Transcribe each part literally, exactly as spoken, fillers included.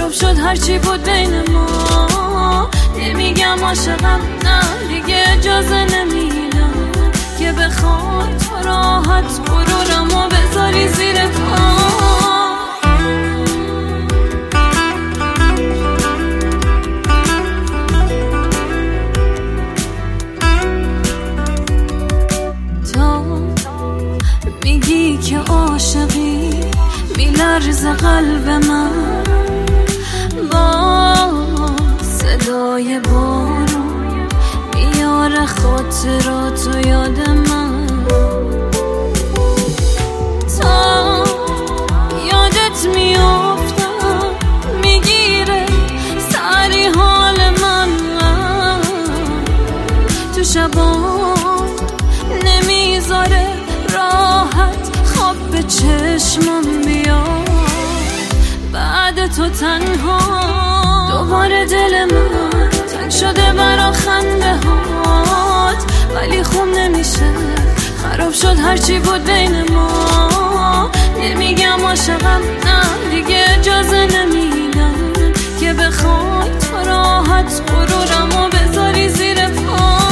خراب شد هرچی بود بین ما. نمیگم عاشقم، نه دیگه اجازه نمیدم که بخوای تو راحت غرورمو بذاری زیر پا. میگی که عاشقی میلرزه قلب من با صدای بارون میاره خاطراتو یاد من. تا یادت میافتم میگیره سری حال من تو شبان نمیذاره راحت خواب به چشمم بیا. بعد تو تنها دوباره دل من تنگ شده برا خنده هات، ولی خوب نمیشه خراب شد هرچی بود بین ما. نمیگم عاشقم، نه دیگه اجازه نمیدم که بخوای تو راحت غرورمو بذاری زیر پا.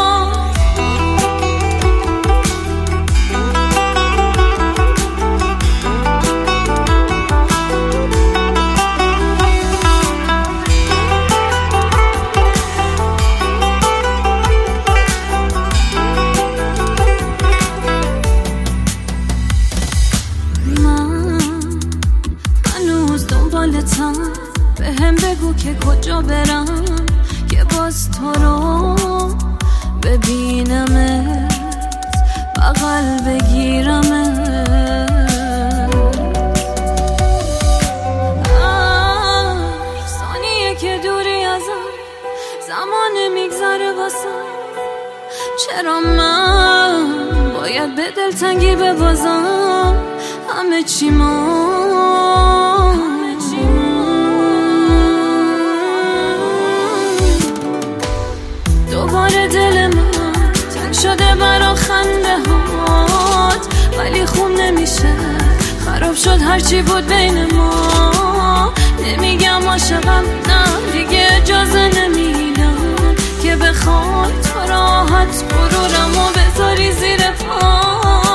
به هم بگو که کجا برم که باز تو رو ببینمت بغل بگیرمت. ثانیه که دوری ازم زمان میگذره واسم، چرا من باید به دلتنگی ببازم همه چی ما. دوباره دل من تنگ شده برا خنده هات، ولی خوب نمیشه خراب شد هرچی بود بین ما. نمیگم عاشقم، نه دیگه اجازه نمیدم که بخوای تو راحت غرورمو بذاری زیر پا.